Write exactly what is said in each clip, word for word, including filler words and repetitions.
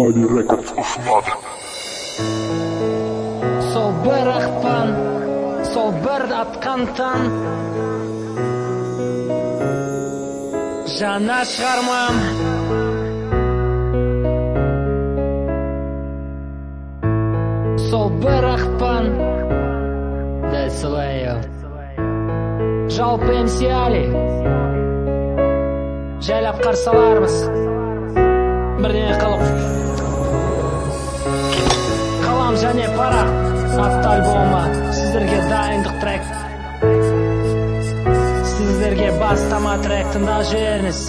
Adi Records ұсынады. Сол бір ақпан, сол бір атқан таң, жаңа шығармам. Сол бір ақпан, дәл солай ел. Жалпы эм си Али жайлап қарсалармыз. Бірдеңе қылып қалам және парақ атты альбомы сіздерге дайындық трек. Сіздерге бастама трек тыңдап жіберіңіз.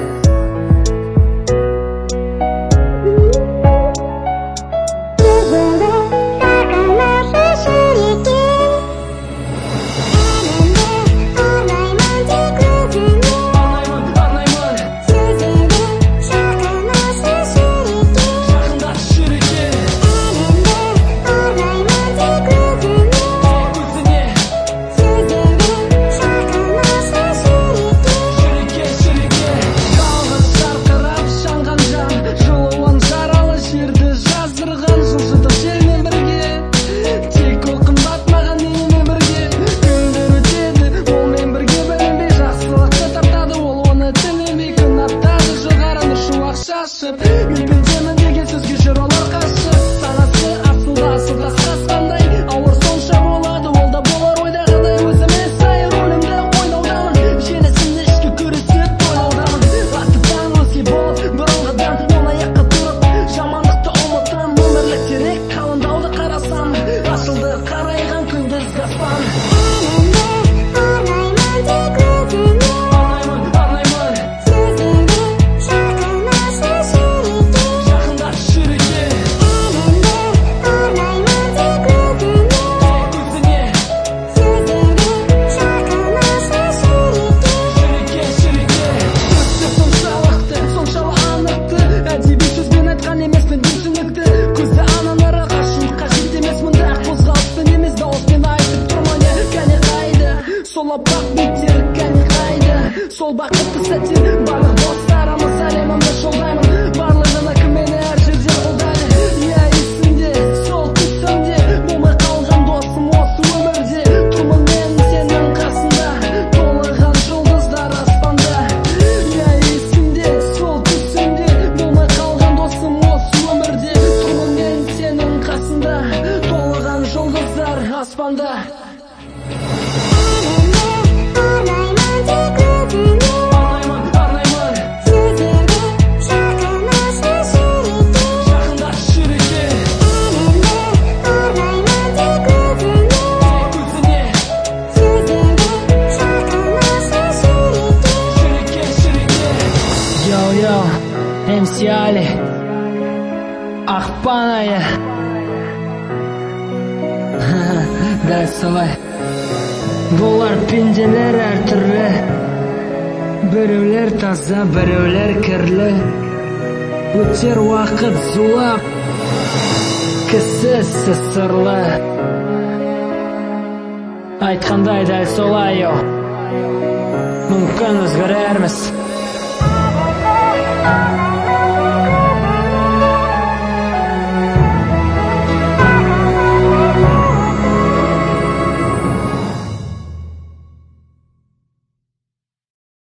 Сол бақытты сәттен барлық достарымыз әлемімді жолдаймын. Барлығына кім мені әр жерде қолдайды. Иә, есімде сол түсімде болмай қалған досым осы өмірде. Тұрмын мен сенің қасында, толған жұлдыздар аспанда. Иә, есімде сол түсімде болмай қалған досым осы өмірде. Тұрмын мен сенің қасында, толған жұлдыздар аспанда. эм си Али ақпан айы. Дәл солай. Бұлар пенделер әртүрлі, біреулер таза, біреулер кірлі. Өтер уақыт зулап, кісісі сырлы. Айтқандай дәл солай. Мүмкін өзгерерміз.